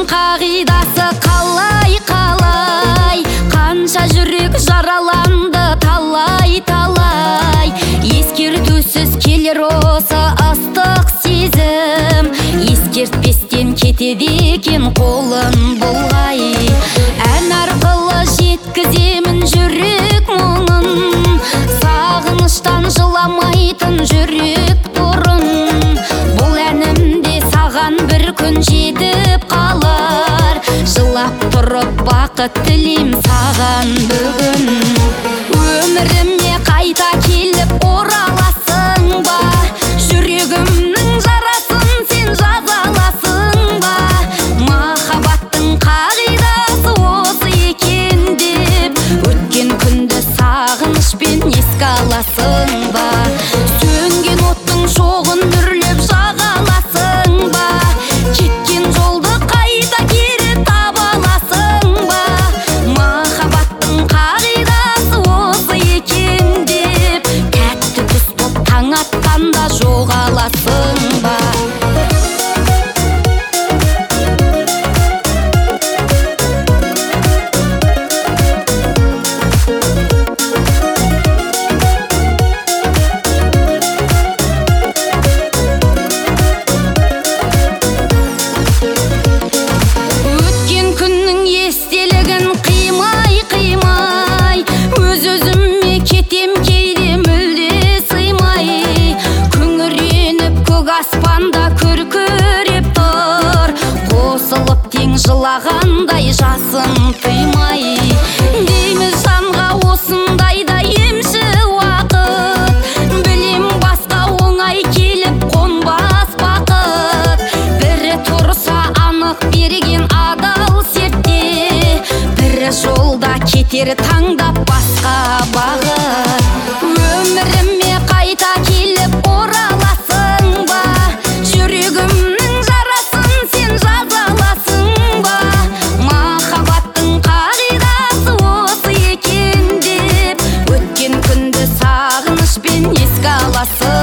қағидасы қалай қанша жүрек жараланды талай ескертусіз келер осы ыстық сезім ескертпестен кетеді екен қолын бұлғай ән арқылы жеткіземін жүрек мұңын сағыныштан жыламайтын жүрек бұрын бұл әнімде саған бір күн жетіп қалар жылап тұрып бақыт тілейм саған бүгін өміріме қайта келіп ораласың ба жүрегімнің жарасын сен жаза аласың ба махаббаттың қағидасы осы екен деп өткен күнді сағынышпен еске аласың ба сөнген оттың шоғын үрлеп жаға аласың ба кеткен жолды қайта кері таба аласың ба махаббаттың қағидасы осы екен деп тәтті түс боп таң атқанда жоғаласың ба өткен күннің естелігін қимай өз-өзіме кетем кейде мүлде сыймай күңіреніп көк аспанда күркіреп тұр қосылып тең жылағандай жасын тыймай дейміз жанға осындайда емші уақыт білем басқа оңай келіп қонбас бақыт бірі тұрса анық берген адал сертте бірі жолда кетер таңдап басқа бағыт өміріме қайта келіп ораласың ба жүрегімнің жарасын сен жаза аласың ба махаббаттың қағидасы осы екен деп өткен күнді сағынышпен еске аласың